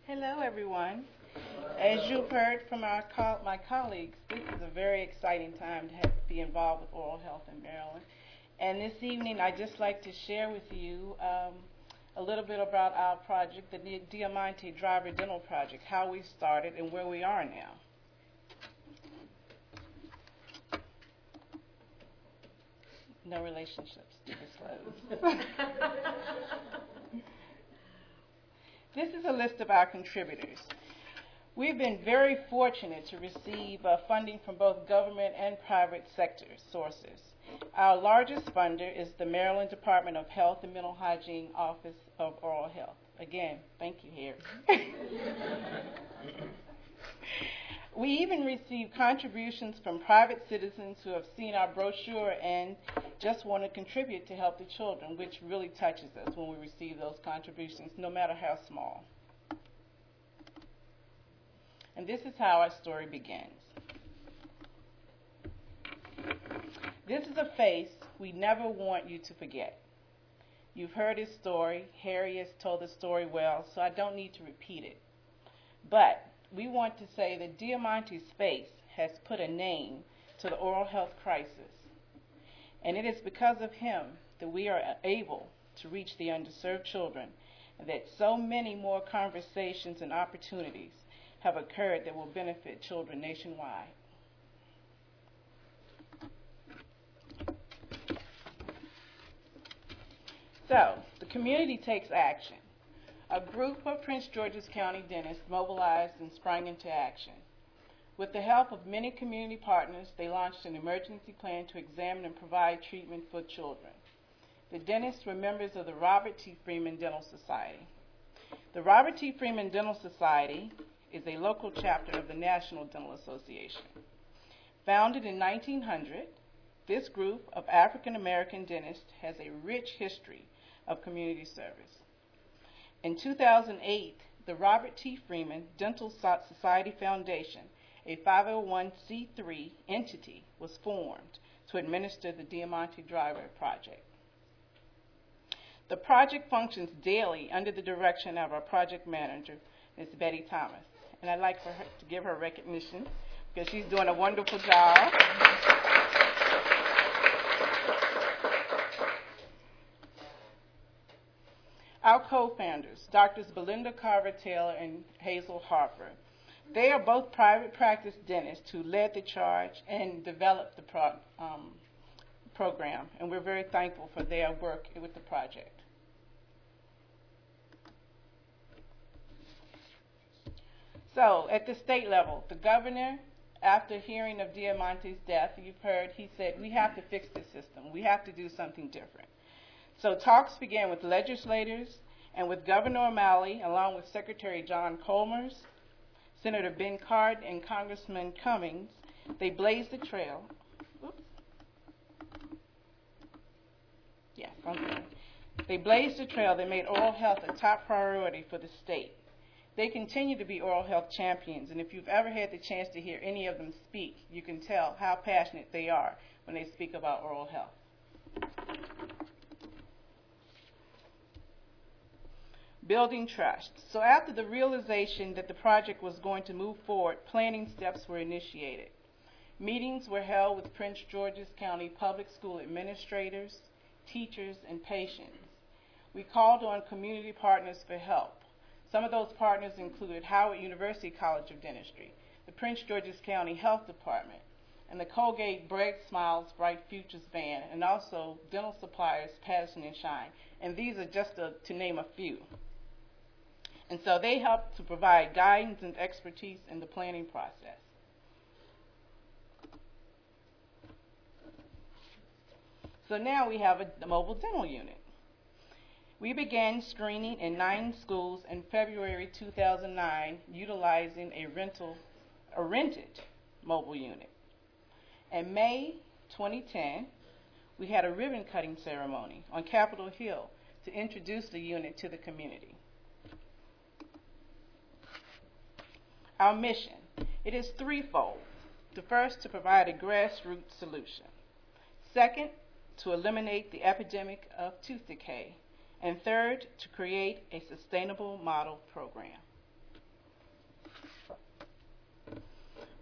Hello, everyone. As you've heard from my colleagues, this is a very exciting time to be involved with oral health in Maryland. And this evening, I'd just like to share with you a little bit about our project, the Diamante Driver Dental Project, how we started and where we are now. No relationships to disclose. This is a list of our contributors. We've been very fortunate to receive funding from both government and private sector sources. Our largest funder is the Maryland Department of Health and Mental Hygiene Office of Oral Health. Again, thank you, Harry. We even receive contributions from private citizens who have seen our brochure and just want to contribute to help the children, which really touches us when we receive those contributions, no matter how small. And this is how our story begins. This is a face we never want you to forget. You've heard his story. Harry has told the story well, so I don't need to repeat it. But we want to say that Diamante's face has put a name to the oral health crisis. And it is because of him that we are able to reach the underserved children, and that so many more conversations and opportunities have occurred that will benefit children nationwide. So, the community takes action. A group of Prince George's County dentists mobilized and sprang into action. With the help of many community partners, they launched an emergency plan to examine and provide treatment for children. The dentists were members of the Robert T. Freeman Dental Society. The Robert T. Freeman Dental Society is a local chapter of the National Dental Association. Founded in 1900, this group of African American dentists has a rich history of community service. In 2008, the Robert T. Freeman Dental Society Foundation, a 501c3 entity, was formed to administer the Diamante Driver Project. The project functions daily under the direction of our project manager, Ms. Betty Thomas. And I'd like for her to give her recognition because she's doing a wonderful job. Our co-founders, Drs. Belinda Carver-Taylor and Hazel Harper, they are both private practice dentists who led the charge and developed the program, and we're very thankful for their work with the project. So, at the state level, the governor, after hearing of Diamante's death, you've heard, he said, we have to fix this system. We have to do something different. So talks began with legislators and with Governor O'Malley, along with Secretary John Colmers, Senator Ben Card, and Congressman Cummings. They blazed the trail. Oops. Yes, I'm sorry. They blazed a trail that made oral health a top priority for the state. They continue to be oral health champions, and if you've ever had the chance to hear any of them speak, you can tell how passionate they are when they speak about oral health. Building trust. So after the realization that the project was going to move forward, planning steps were initiated. Meetings were held with Prince George's County public school administrators, teachers, and patients. We called on community partners for help. Some of those partners included Howard University College of Dentistry, the Prince George's County Health Department, and the Colgate Bright Smiles, Bright Futures Band, and also dental suppliers Patterson and Shine. And these are just to name a few. And so they help to provide guidance and expertise in the planning process. So now we have a mobile dental unit. We began screening in 9 schools in February 2009, utilizing a rented mobile unit. In May 2010, we had a ribbon cutting ceremony on Capitol Hill to introduce the unit to the community. Our mission, it is threefold. The first, to provide a grassroots solution. Second, to eliminate the epidemic of tooth decay. And third, to create a sustainable model program.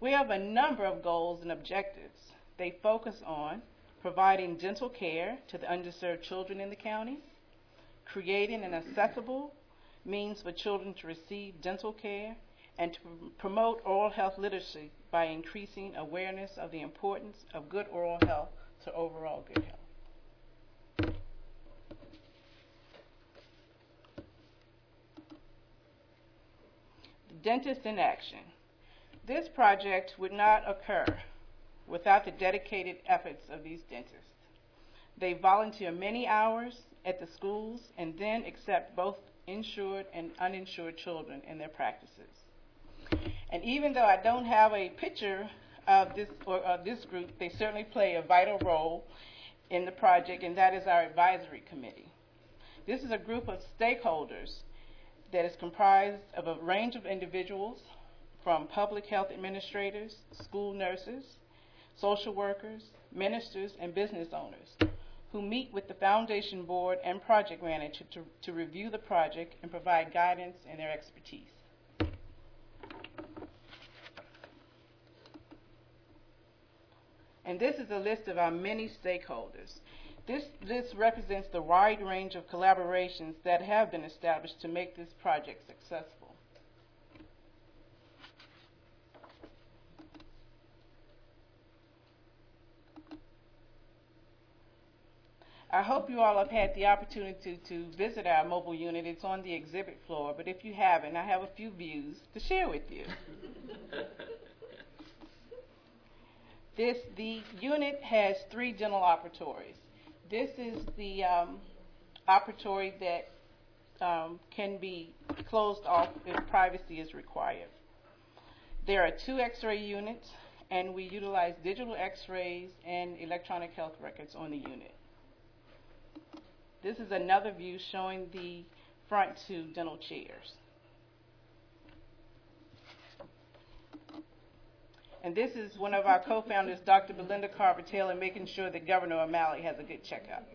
We have a number of goals and objectives. They focus on providing dental care to the underserved children in the county, creating an accessible means for children to receive dental care, and to promote oral health literacy by increasing awareness of the importance of good oral health to overall good health. The Dentist in Action. This project would not occur without the dedicated efforts of these dentists. They volunteer many hours at the schools and then accept both insured and uninsured children in their practices. And even though I don't have a picture of this group, they certainly play a vital role in the project, and that is our advisory committee. This is a group of stakeholders that is comprised of a range of individuals, from public health administrators, school nurses, social workers, ministers, and business owners, who meet with the foundation board and project manager to review the project and provide guidance and their expertise. And this is a list of our many stakeholders. This list represents the wide range of collaborations that have been established to make this project successful. I hope you all have had the opportunity to visit our mobile unit. It's on the exhibit floor, but if you haven't, I have a few views to share with you. The unit has 3 dental operatories. This is the operatory that can be closed off if privacy is required. There are 2 x-ray units, and we utilize digital x-rays and electronic health records on the unit. This is another view showing the front 2 dental chairs. And this is one of our co-founders, Dr. Belinda Carver-Taylor, making sure that Governor O'Malley has a good checkup.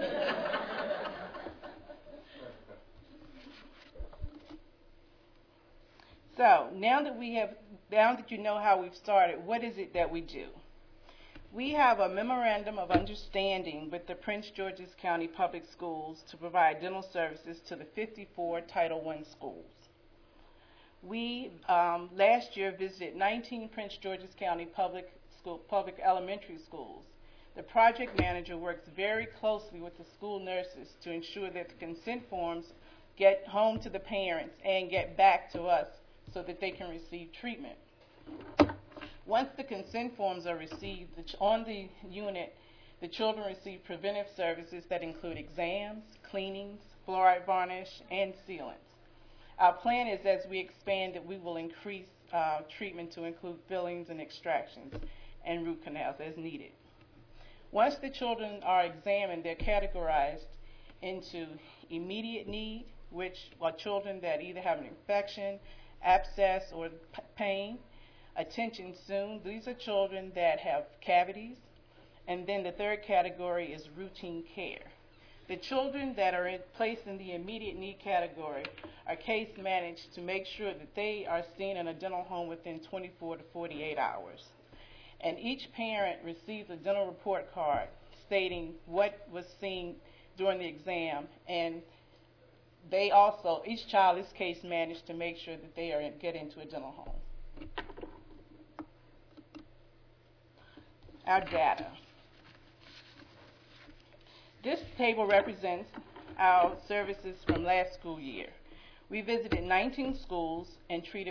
So now that you know how we've started, what is it that we do? We have a memorandum of understanding with the Prince George's County Public Schools to provide dental services to the 54 Title I schools. We last year visited 19 Prince George's County public elementary schools. The project manager works very closely with the school nurses to ensure that the consent forms get home to the parents and get back to us so that they can receive treatment. Once the consent forms are received on the unit, the children receive preventive services that include exams, cleanings, fluoride varnish, and sealants. Our plan is, as we expand, that we will increase treatment to include fillings and extractions and root canals as needed. Once the children are examined, they're categorized into immediate need, which are children that either have an infection, abscess, or pain. Attention soon, these are children that have cavities. And then the third category is routine care. The children that are placed in the immediate need category are case managed to make sure that they are seen in a dental home within 24 to 48 hours. And each parent receives a dental report card stating what was seen during the exam, and they also, each child is case managed to make sure that they get into a dental home. Our data. This table represents our services from last school year. We visited 19 schools and treated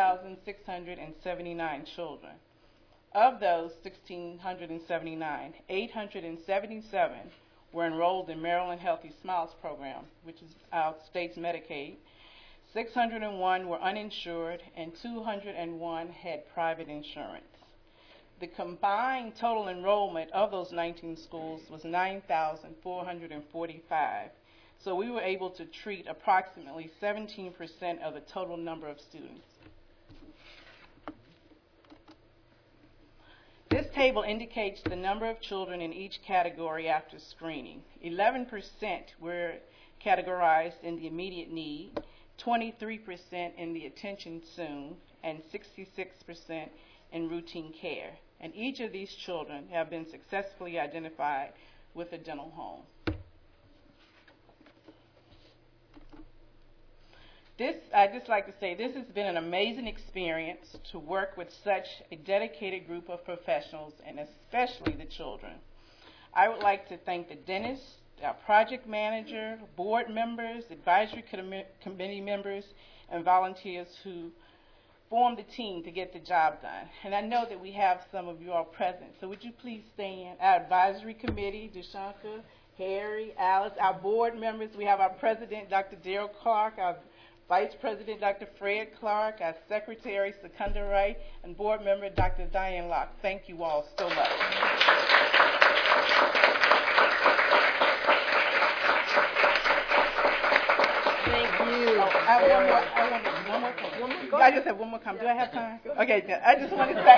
1,679 children. Of those 1,679, 877 were enrolled in Maryland Healthy Smiles program, which is our state's Medicaid. 601 were uninsured, and 201 had private insurance. The combined total enrollment of those 19 schools was 9,445. So we were able to treat approximately 17% of the total number of students. This table indicates the number of children in each category after screening. 11% were categorized in the immediate need, 23% in the attention soon, and 66% and routine care. And each of these children have been successfully identified with a dental home. I'd just like to say, this has been an amazing experience to work with such a dedicated group of professionals, and especially the children. I would like to thank the dentist, our project manager, board members, advisory committee members, and volunteers who formed the team to get the job done. And I know that we have some of you all present, so would you please stand? Our advisory committee, Deshanka, Harry, Alice, our board members. We have our president, Dr. Daryl Clark, our Vice President, Dr. Fred Clark, our Secretary, Secunda Wright, and Board Member, Dr. Diane Locke. Thank you all so much. Thank you. I have one more thing. I just have one more comment. Do I have time? Okay, I just want to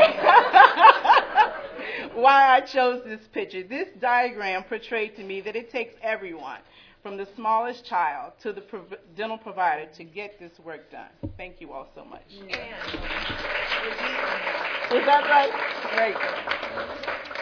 say why I chose this picture. This diagram portrayed to me that it takes everyone, from the smallest child to the dental provider, to get this work done. Thank you all so much. Yeah. Is that right? Great.